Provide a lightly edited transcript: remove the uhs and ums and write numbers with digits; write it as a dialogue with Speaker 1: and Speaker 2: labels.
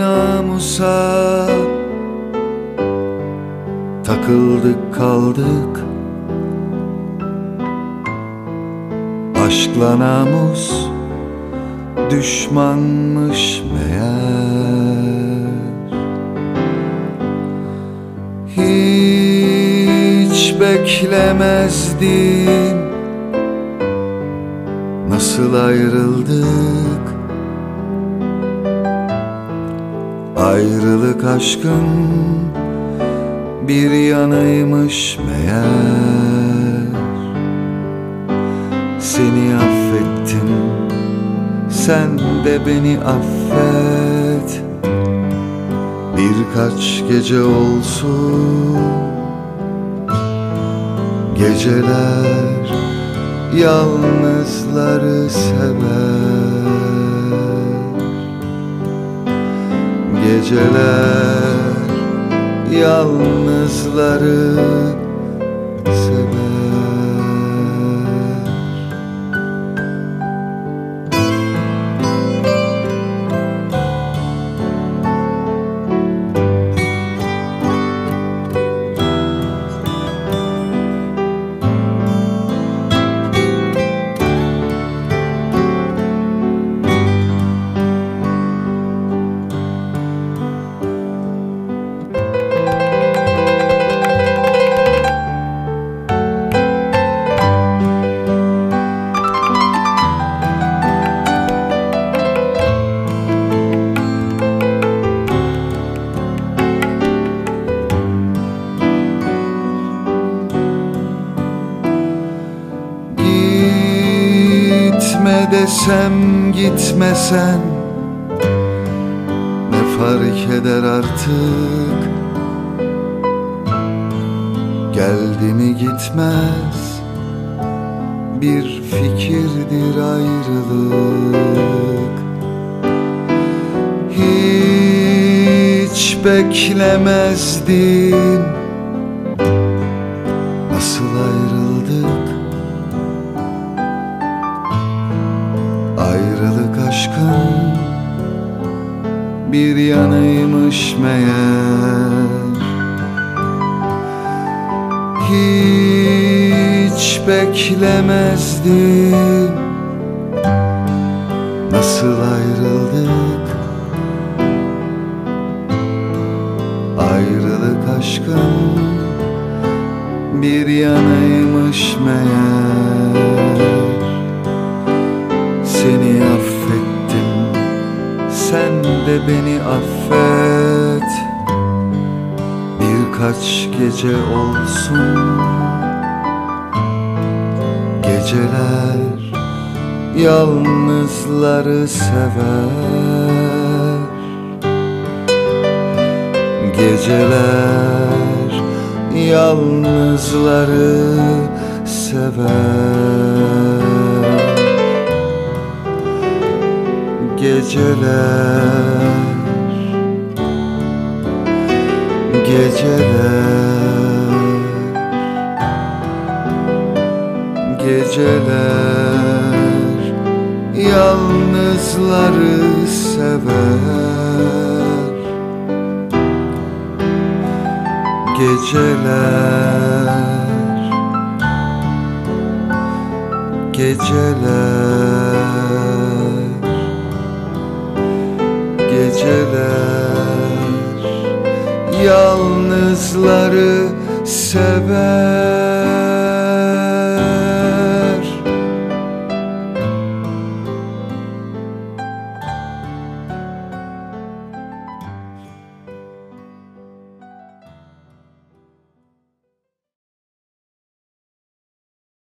Speaker 1: namusa takıldık kaldık. Aşkla namus düşmanmış meğer. Hiç beklemezdim nasıl ayrıldık. Ayrılık aşkın bir yanıymış meğer. Seni affettim, sen de beni affet. Birkaç gece olsun, geceler yalnızları sever. Geceler yalnızları sever. Gitme desem gitmesen ne fark eder artık. Geldi mi gitmez bir fikirdir ayrılık. Hiç beklemezdim nasıl ayrıldık. Ayrılık aşkın bir yanıymış meğer. Hiç beklemezdim nasıl ayrıldık. Ayrılık aşkın bir yanıymış meğer. Seni affettim, sen de beni affet. Birkaç gece olsun, geceler yalnızları sever. Geceler yalnızları sever. Geceler, geceler, geceler yalnızları sever. Geceler, geceler, geceler yalnızları sever.